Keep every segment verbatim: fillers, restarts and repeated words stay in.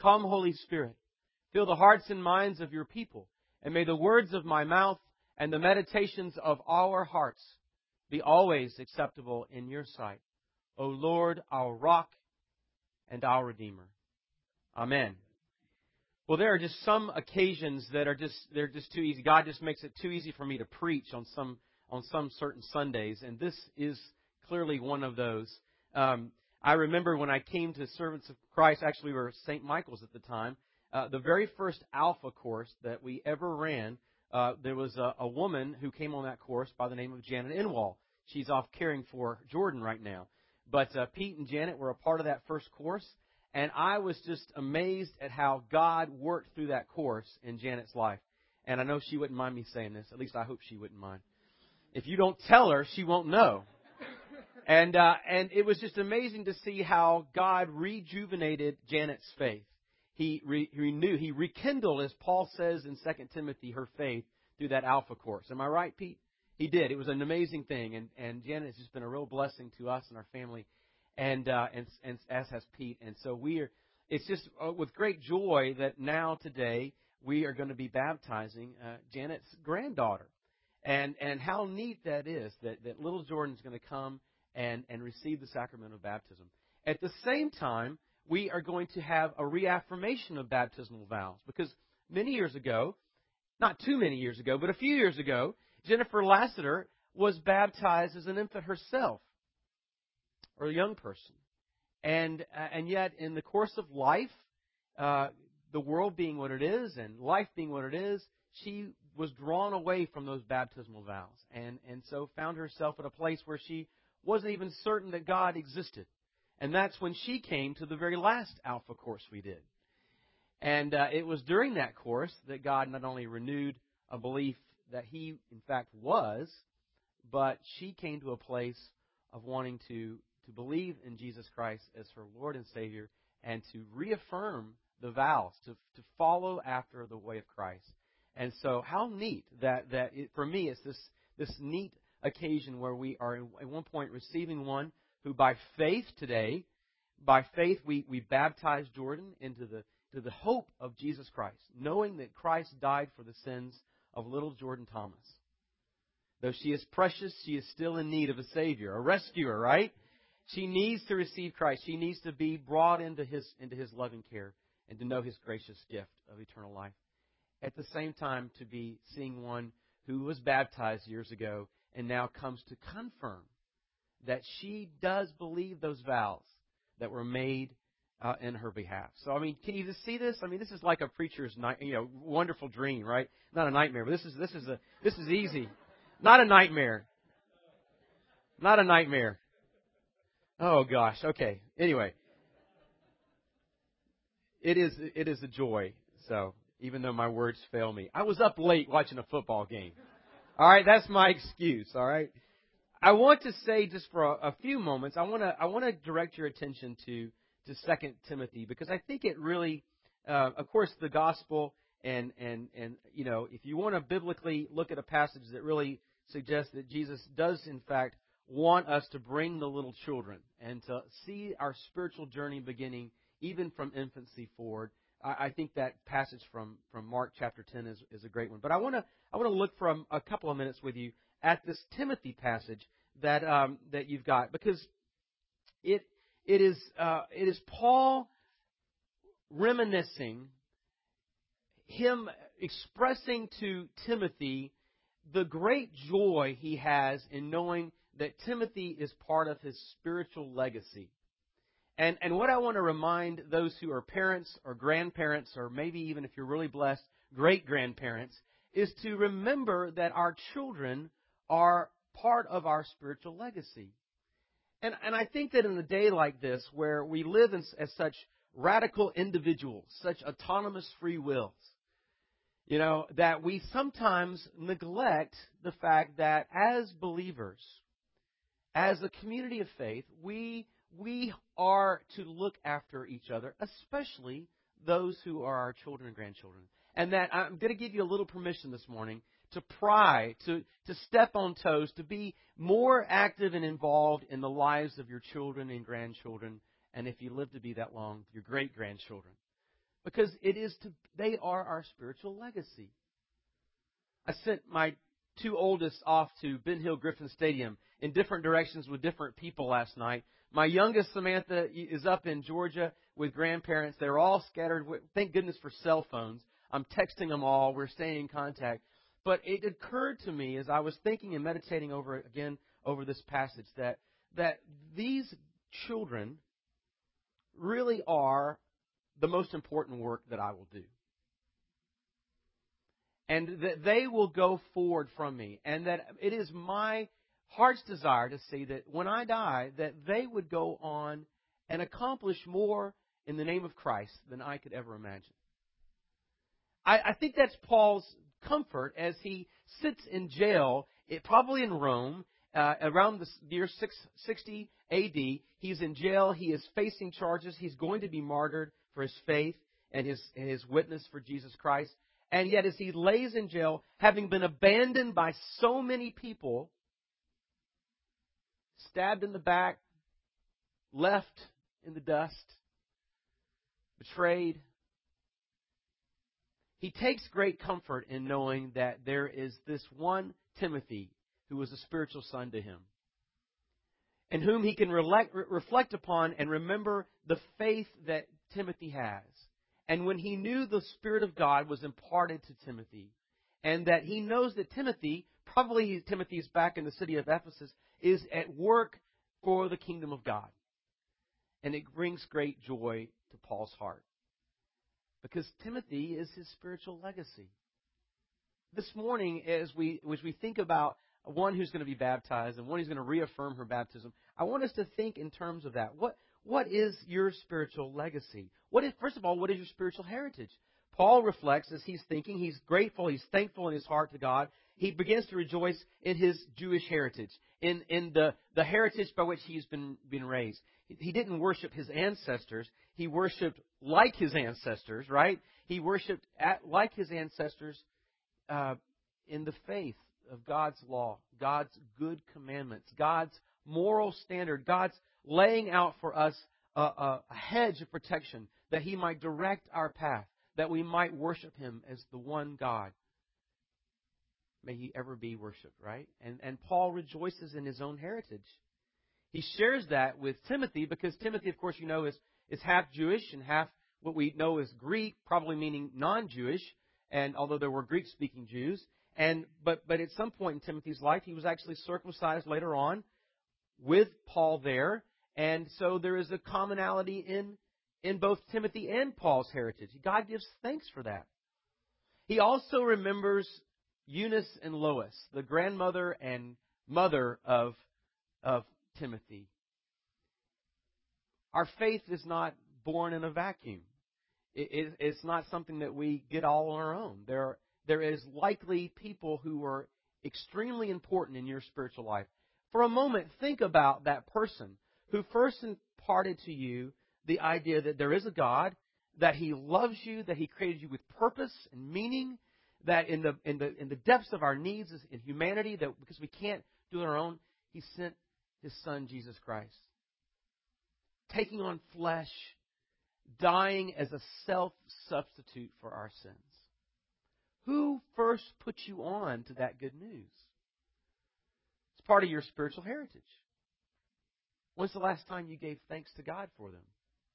Come, Holy Spirit, fill the hearts and minds of your people, and may the words of my mouth and the meditations of our hearts be always acceptable in your sight, O Lord, our rock and our Redeemer. Amen. Well, there are just some occasions that are just, they're just too easy. God just makes it too easy for me to preach on some, on some certain Sundays, and this is clearly one of those. Um, I remember when I came to Servants of Christ, actually we were Saint Michael's at the time, uh, the very first Alpha course that we ever ran, uh, there was a, a woman who came on that course by the name of Janet Inwall. She's off caring for Jordan right now. But uh, Pete and Janet were a part of that first course, and I was just amazed at how God worked through that course in Janet's life. And I know she wouldn't mind me saying this. At least I hope she wouldn't mind. If you don't tell her, she won't know. And uh, and it was just amazing to see how God rejuvenated Janet's faith. He re- renewed, He rekindled, as Paul says in Second Timothy, her faith through that Alpha course. Am I right, Pete? He did. It was an amazing thing. And, and Janet has just been a real blessing to us and our family, and, uh, and, and as has Pete. And so we are, it's just uh, with great joy that now today we are going to be baptizing uh, Janet's granddaughter. And and how neat that is, that, that little Jordan's going to come and, and receive the sacrament of baptism. At the same time, we are going to have a reaffirmation of baptismal vows. Because many years ago, not too many years ago, but a few years ago, Jennifer Lassiter was baptized as an infant herself, or a young person. And uh, and yet, in the course of life, uh, the world being what it is, and life being what it is, she was drawn away from those baptismal vows, and, and so found herself at a place where she wasn't even certain that God existed. And that's when she came to the very last Alpha course we did. And uh, it was during that course that God not only renewed a belief that He, in fact, was, but she came to a place of wanting to, to believe in Jesus Christ as her Lord and Savior, and to reaffirm the vows, to, to follow after the way of Christ. And so how neat that, that it, for me, it's this, this neat occasion where we are at one point receiving one who by faith today, by faith we, we baptize Jordan into the, to the hope of Jesus Christ, knowing that Christ died for the sins of little Jordan Thomas. Though she is precious, she is still in need of a Savior, a rescuer, right? She needs to receive Christ. She needs to be brought into His, into His loving care and to know His gracious gift of eternal life. At the same time, to be seeing one who was baptized years ago and now comes to confirm that she does believe those vows that were made uh, in her behalf. So, I mean, can you just see this? I mean, this is like a preacher's, night, you know, wonderful dream, right? Not a nightmare, but this is this is a this is easy. Not a nightmare. Not a nightmare. Oh gosh. Okay. Anyway, it is it is a joy. So. Even though my words fail me. I was up late watching a football game. All right, that's my excuse, all right? I want to say just for a, a few moments, I want to I want to direct your attention to, to Second Timothy, because I think it really, uh, of course, the gospel, and, and, and, you know, if you want to biblically look at a passage that really suggests that Jesus does, in fact, want us to bring the little children and to see our spiritual journey beginning even from infancy forward, I think that passage from, from Mark chapter ten is, is a great one. But I want to I want to look for a couple of minutes with you at this Timothy passage that um, that you've got, because it it is uh, it is Paul reminiscing, him expressing to Timothy the great joy he has in knowing that Timothy is part of his spiritual legacy. And and what I want to remind those who are parents or grandparents, or maybe even if you're really blessed, great-grandparents, is to remember that our children are part of our spiritual legacy. And and I think that in a day like this, where we live in, as such radical individuals, such autonomous free wills, you know, that we sometimes neglect the fact that as believers, as a community of faith, we we are to look after each other, especially those who are our children and grandchildren. And that I'm going to give you a little permission this morning to pry, to, to step on toes, to be more active and involved in the lives of your children and grandchildren, and if you live to be that long, your great-grandchildren. Because it is to, they are our spiritual legacy. I sent my two oldest off to Ben Hill Griffin Stadium in different directions with different people last night. My youngest, Samantha, is up in Georgia with grandparents. They're all scattered. Thank goodness for cell phones. I'm texting them all. We're staying in contact. But it occurred to me as I was thinking and meditating over it again over this passage that that these children really are the most important work that I will do. And that they will go forward from me. And that it is my heart's desire to see that when I die, that they would go on and accomplish more in the name of Christ than I could ever imagine. I, I think that's Paul's comfort as he sits in jail, it, probably in Rome, uh, around the year six sixty A D. He's in jail. He is facing charges. He's going to be martyred for his faith and his, and his witness for Jesus Christ. And yet as he lays in jail, having been abandoned by so many people, stabbed in the back, left in the dust, betrayed, he takes great comfort in knowing that there is this one Timothy who was a spiritual son to him, and whom he can reflect upon and remember the faith that Timothy has. And when he knew the Spirit of God was imparted to Timothy, and that he knows that Timothy, probably Timothy's back in the city of Ephesus, is at work for the kingdom of God. And it brings great joy to Paul's heart. Because Timothy is his spiritual legacy. This morning, as we as we think about one who's going to be baptized and one who's going to reaffirm her baptism, I want us to think in terms of that. What what is your spiritual legacy? What is, first of all, what is your spiritual heritage? Paul reflects as he's thinking. He's grateful. He's thankful in his heart to God. He begins to rejoice in his Jewish heritage, in, in the, the heritage by which he's been, been raised. He didn't worship his ancestors. He worshipped like his ancestors, right? He worshipped at, like his ancestors uh, in the faith of God's law, God's good commandments, God's moral standard, God's laying out for us a, a, a hedge of protection that He might direct our path, that we might worship Him as the one God. May He ever be worshipped, right? And, and Paul rejoices in his own heritage. He shares that with Timothy because Timothy, of course, you know, is, is half Jewish and half what we know as Greek, probably meaning non-Jewish, and although there were Greek-speaking Jews. And but but at some point in Timothy's life, he was actually circumcised later on with Paul there. And so there is a commonality in, in both Timothy and Paul's heritage. God gives thanks for that. He also remembers Eunice and Lois, the grandmother and mother of, of Timothy. Our faith is not born in a vacuum. It, it, it's not something that we get all on our own. There, there is likely people who are extremely important in your spiritual life. For a moment, think about that person who first imparted to you the idea that there is a God, that He loves you, that He created you with purpose and meaning, that in the in the in the depths of our needs in humanity, that because we can't do it on our own, He sent His Son Jesus Christ, taking on flesh, dying as a self-substitute for our sins. Who first put you on to that good news? It's part of your spiritual heritage. When's the last time you gave thanks to God for them?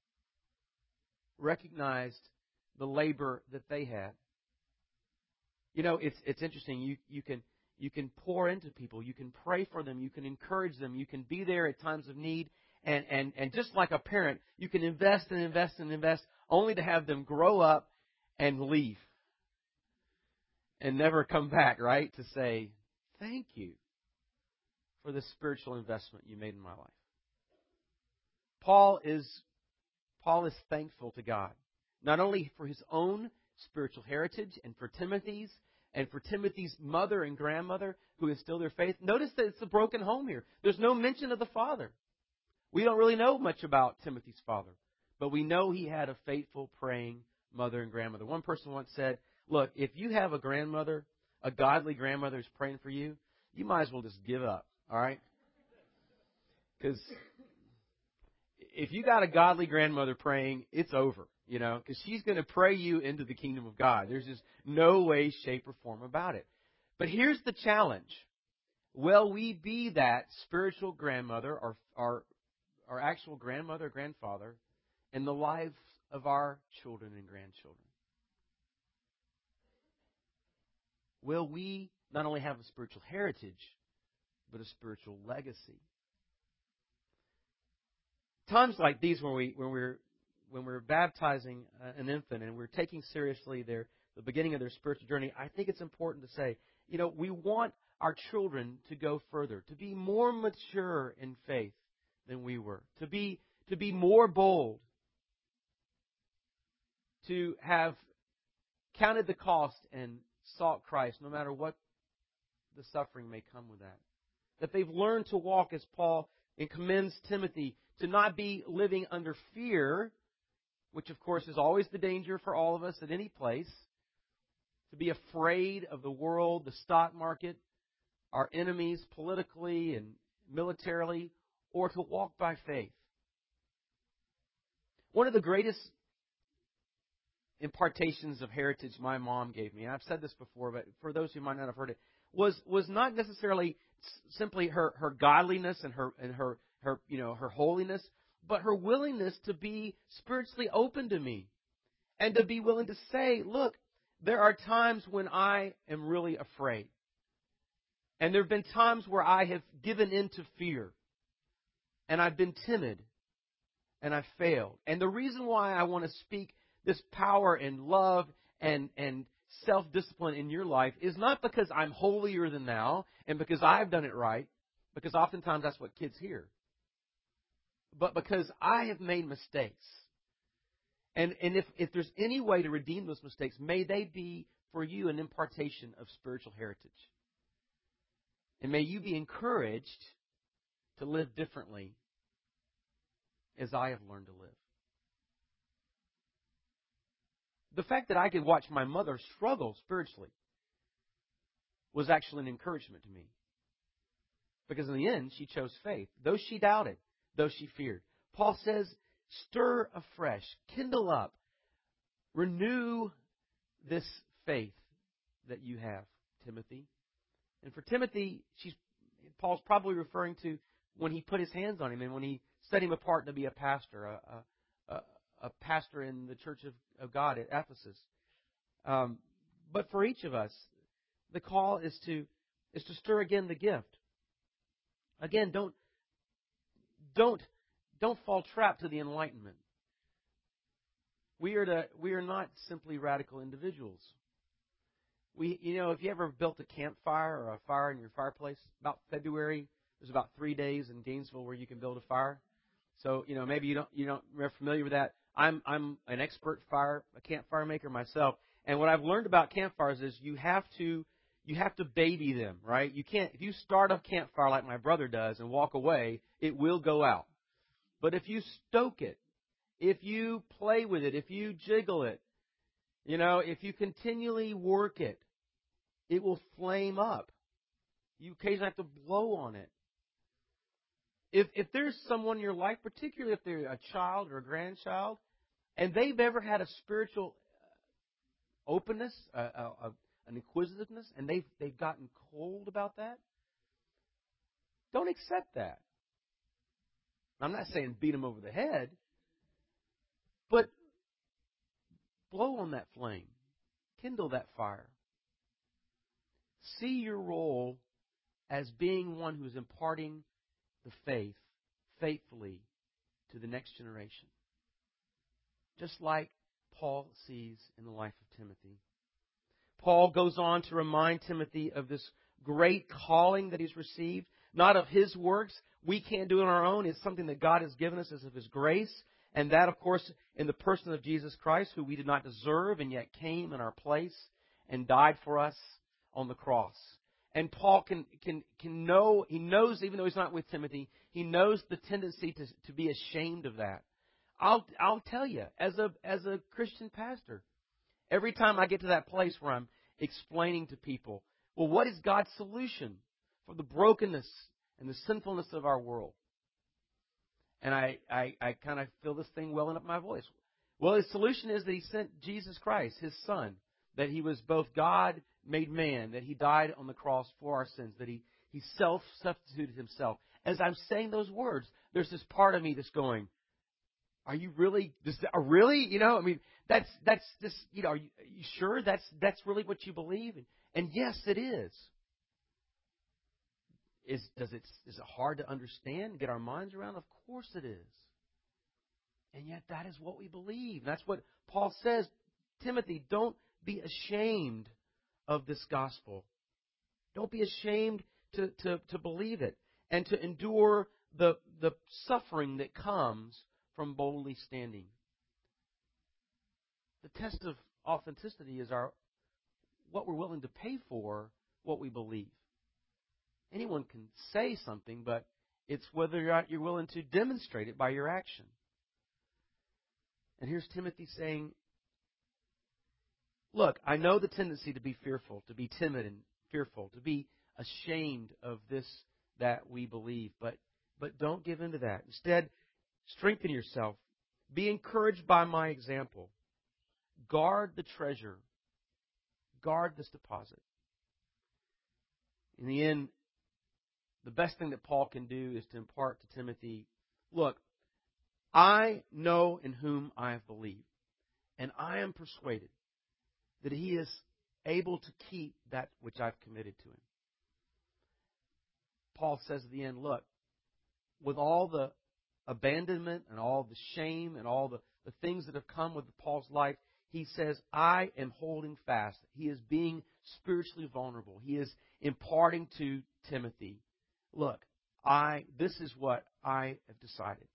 Recognized the labor that they had. You know, it's it's interesting. You you can you can pour into people. You can pray for them. You can encourage them. You can be there at times of need. And and and just like a parent, you can invest and invest and invest only to have them grow up and leave and never come back, right? To say, thank you for the spiritual investment you made in my life. Paul is Paul is thankful to God, not only for his own spiritual heritage and for Timothy's and for Timothy's mother and grandmother who instilled their faith. Notice that it's a broken home here. There's no mention of the father. We don't really know much about Timothy's father, but we know he had a faithful, praying mother and grandmother. One person once said, look, if you have a grandmother, a godly grandmother who's praying for you, you might as well just give up, all right? Because if you got a godly grandmother praying, it's over, you know, because she's going to pray you into the kingdom of God. There's just no way, shape, or form about it. But here's the challenge. Will we be that spiritual grandmother or our, our actual grandmother or grandfather in the lives of our children and grandchildren? Will we not only have a spiritual heritage, but a spiritual legacy? Times like these, when we when we're when we're baptizing an infant and we're taking seriously their the beginning of their spiritual journey, I think it's important to say, you know, we want our children to go further, to be more mature in faith than we were, to be to be more bold, to have counted the cost and sought Christ, no matter what the suffering may come with that. That they've learned to walk, as Paul commends Timothy, to not be living under fear, which of course is always the danger for all of us at any place, to be afraid of the world, the stock market, our enemies politically and militarily, or to walk by faith. One of the greatest impartations of heritage my mom gave me, and I've said this before, but for those who might not have heard it, was was not necessarily simply her, her godliness and her and her, her you know her holiness, but her willingness to be spiritually open to me and to be willing to say, look, there are times when I am really afraid. And there have been times where I have given in to fear. And I've been timid. And I've failed. And the reason why I want to speak this power and love and, and self-discipline in your life is not because I'm holier than thou and because I've done it right, because oftentimes that's what kids hear, but because I have made mistakes. And, and if, if there's any way to redeem those mistakes, may they be for you an impartation of spiritual heritage. And may you be encouraged to live differently as I have learned to live. The fact that I could watch my mother struggle spiritually was actually an encouragement to me. Because in the end, she chose faith. Though she doubted, though she feared. Paul says, stir afresh, kindle up, renew this faith that you have, Timothy. And for Timothy, she's, Paul's probably referring to when he put his hands on him and when he set him apart to be a pastor, a, a, a, a pastor in the Church of, of God at Ephesus. Um, but for each of us, the call is to is to stir again the gift. Again, don't don't don't fall trap to the Enlightenment. We are to we are not simply radical individuals. We, you know, if you ever built a campfire or a fire in your fireplace, about February, there's about three days in Gainesville where you can build a fire. So, you know, maybe you don't, you don't, you're familiar with that. I'm, I'm an expert fire, a campfire maker myself. And what I've learned about campfires is you have to, you have to baby them, right? You can't, if you start a campfire like my brother does and walk away, it will go out. But if you stoke it, if you play with it, if you jiggle it, you know, if you continually work it, it will flame up. You occasionally have to blow on it. If if there's someone in your life, particularly if they're a child or a grandchild, and they've ever had a spiritual openness, a, a, a, an inquisitiveness, and they've they've gotten cold about that, don't accept that. I'm not saying beat them over the head, but blow on that flame, kindle that fire. See your role as being one who is imparting the faith faithfully to the next generation. Just like Paul sees in the life of Timothy. Paul goes on to remind Timothy of this great calling that he's received, not of his works. We can't do it on our own. It's something that God has given us as of His grace. And that, of course, in the person of Jesus Christ, who we did not deserve and yet came in our place and died for us on the cross. And Paul can can can know, he knows, even though he's not with Timothy, he knows the tendency to to be ashamed of that. I'll I'll tell you, as a as a Christian pastor, every time I get to that place where I'm explaining to people, well, what is God's solution for the brokenness and the sinfulness of our world? And I, I, I kind of feel this thing welling up my voice. Well, his solution is that he sent Jesus Christ, his Son, that he was both God made man, that he died on the cross for our sins, that he, he self-substituted himself. As I'm saying those words, there's this part of me that's going, are you really, does that, really? You know, I mean, that's, that's this, you know, are you, are you sure that's, that's really what you believe? And, and yes, it is. Is, does it, is it hard to understand, get our minds around? Of course it is. And yet that is what we believe. That's what Paul says. Timothy, don't be ashamed of this gospel. Don't be ashamed to, to, to believe it and to endure the, the suffering that comes from boldly standing. The test of authenticity is our what we're willing to pay for what we believe. Anyone can say something, but it's whether or not you're willing to demonstrate it by your action. And here's Timothy saying, look, I know the tendency to be fearful, to be timid and fearful, to be ashamed of this that we believe, but but don't give in to that. Instead, strengthen yourself. Be encouraged by my example. Guard the treasure. Guard this deposit. In the end, the best thing that Paul can do is to impart to Timothy, look, I know in whom I have believed, and I am persuaded that he is able to keep that which I've committed to him. Paul says at the end, look, with all the abandonment and all the shame and all the, the things that have come with Paul's life, he says, I am holding fast. He is being spiritually vulnerable. He is imparting to Timothy, look, I this is what I have decided.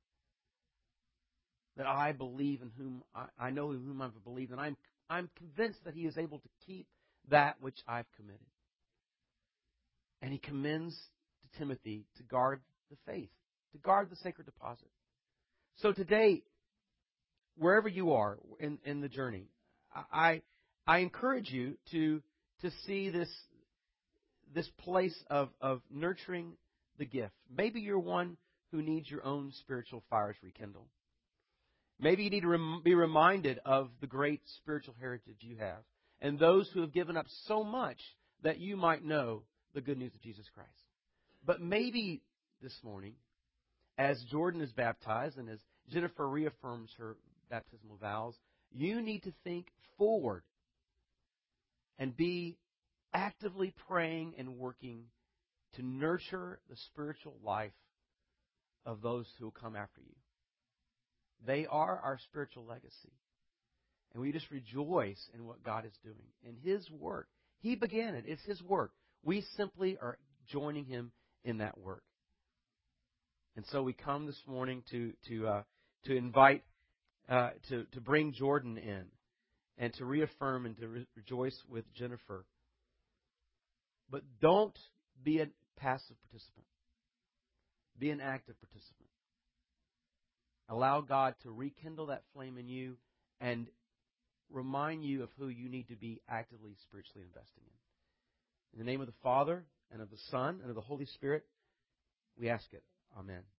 That I believe in whom I, I know in whom I've believed, and I'm I'm convinced that he is able to keep that which I've committed. And he commends to Timothy to guard the faith, to guard the sacred deposit. So today, wherever you are in, in the journey, I I encourage you to to see this this place of, of nurturing the gift. Maybe you're one who needs your own spiritual fires rekindled. Maybe you need to rem- be reminded of the great spiritual heritage you have and those who have given up so much that you might know the good news of Jesus Christ. But maybe this morning, as Jordan is baptized and as Jennifer reaffirms her baptismal vows, you need to think forward and be actively praying and working to nurture the spiritual life of those who will come after you. They are our spiritual legacy. And we just rejoice in what God is doing. In His work. He began it. It's His work. We simply are joining Him in that work. And so we come this morning to to uh, to invite, uh, to, to bring Jordan in and to reaffirm and to re- rejoice with Jennifer. But don't be a passive participant. Be an active participant. Allow God to rekindle that flame in you and remind you of who you need to be actively spiritually investing in. In the name of the Father, and of the Son, and of the Holy Spirit, we ask it. Amen.